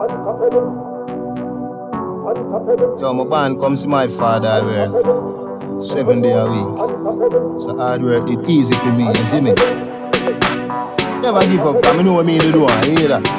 Yo, my band comes to my father, I work 7 days a week. So hard work, it easy for me, you see me? Never give up, I know what me to do, I hear that.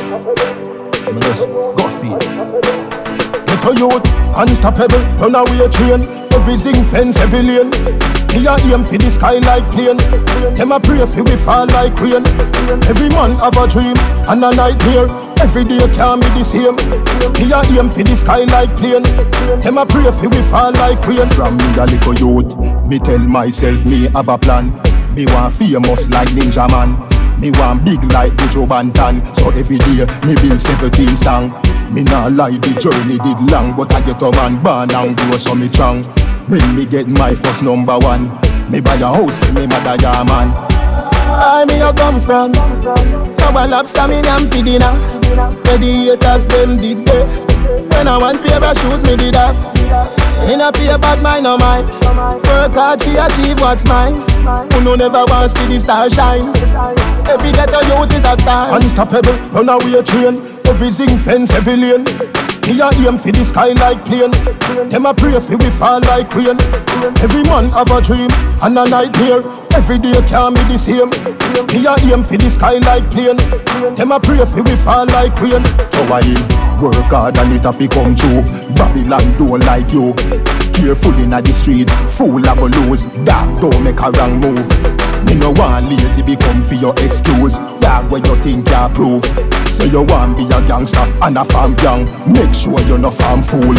So I just go for it. Get a youth, unstoppable, run away train. Everything fence, every lane. Me a aim for the sky like plane. Them a pray for we fall like rain. Every man have a dream and a nightmare. Every day can't be the same. Me a aim for the sky like plane. Them a pray for we fall like rain. From me a little youth, me tell myself me have a plan. Me want famous like Ninja Man. Me want big like Buju Banton. So every day me build 17 song. Me nah lie, the journey did long, but I get a man born and grow so me strong. When me get my first number one, me buy a house for me mother, yeah man. Where me you come from? Now a lobster me am for dinner. Where the haters them did there. When I want pair of shoes me did have. In a pay bad mind no mine. Work hard to achieve what's mine. Who no never wants to see the star shine. Every ghetto youth is a star. Unstoppable, run away train. Everything fence, every lane. Me a aim for the sky like plane. Them a pray for we fall like rain. Every man have a dream and a nightmare. Every day can't be the same. Me a aim for the sky like plane. Them a pray for we fall like rain. So I work hard and it a fi come true. Babylon don't like you. Careful inna the street, fool a go lose. Dog don't make a wrong move. Me no want lazy become for your excuse. Dog what you think you prove. Say you want be a gangster and a farm young. Make sure you no farm fool.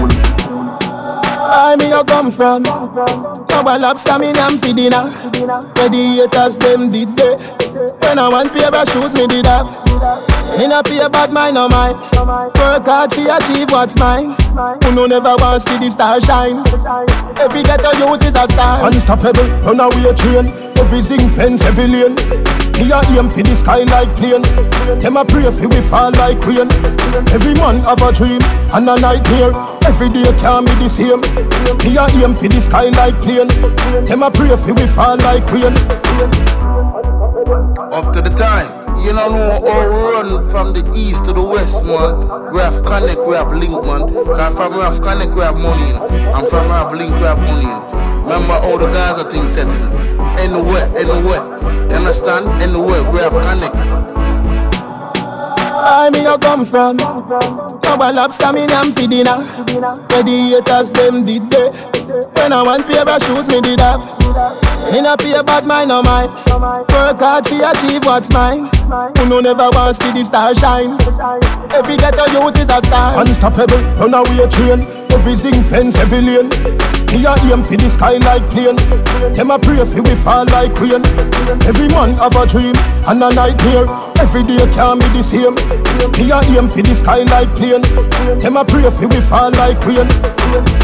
Where me you come from? Now a lobster me am for dinner. Where the haters them did there. When I want pair of shoes me did have. In a pay bad mind no mine. Work hard to achieve what's mine. Who no never wants to see the star shine. Every ghetto youth is a star. Unstoppable, run away train. Everything fence, every lane. Me a aim for the sky like plane. Them a pray for we fall like rain. Every man have a dream and a nightmare. Every day can't be the same. Me a aim for the sky like plane. Them a pray for we fall like rain. Up to the time, you don't know how we run from the east to the west, man. We have connect, we have link, man. Cause from we have connect, we have money, and from we have link, we have money. Remember how the Gaza thing setting? Anywhere. You understand? Anywhere, we have connect. Where me you come from? Now a lobster me am for dinner. Where the haters them did there. When I want pair of shoes me did have. In a pay bad mind no mine. Work hard to achieve what's mine. Who no never wants to see the star shine. Every ghetto youth is a star. Unstoppable, run away train. Everything fence, every lane. Me a aim for the sky like plane. Them a pray for we fall like rain. Every man have a dream and a nightmare. Every day can't be the same. Me a aim for the sky like plane. Them a pray for we fall like rain.